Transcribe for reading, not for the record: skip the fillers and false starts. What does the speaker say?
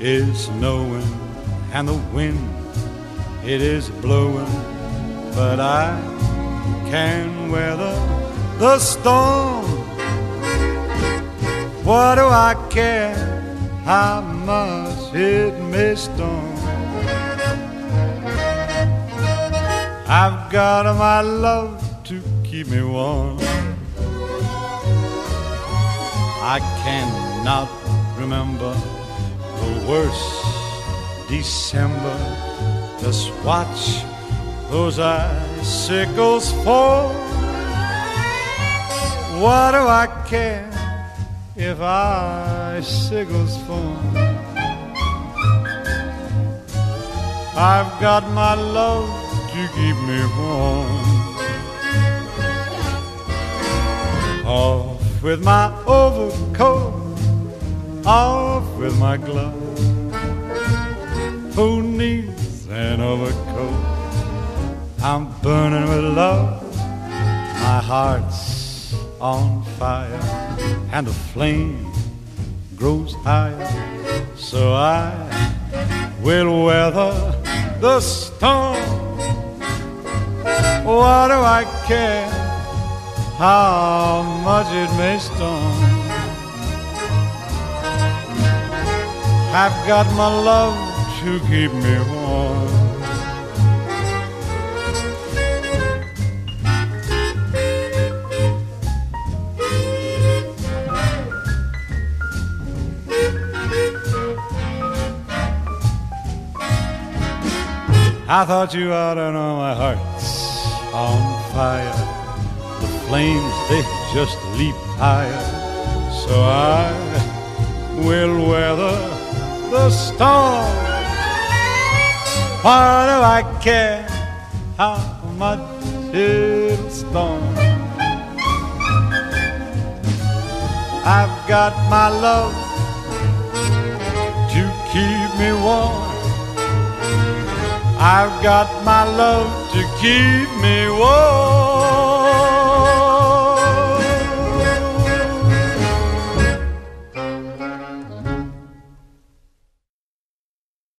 is snowing and the wind, it is blowing, but I can weather the storm. What do I care how much it may storm? I've got my love to keep me warm. I cannot remember the worst December. Just watch those icicles fall. What do I care if icicles fall? I've got my love to keep me warm. Off with my overcoat, off with my gloves. Who needs an overcoat? I'm burning with love. My heart's on fire and the flame grows higher, so I will weather the storm. What do I care how much it may storm? I've got my love to keep me warm. I thought you ought to know my heart's on fire. The flames, they just leap higher, so I will weather the storm. Why do I care how much it'll storm? I've got my love to keep me warm. I've got my love to keep me warm.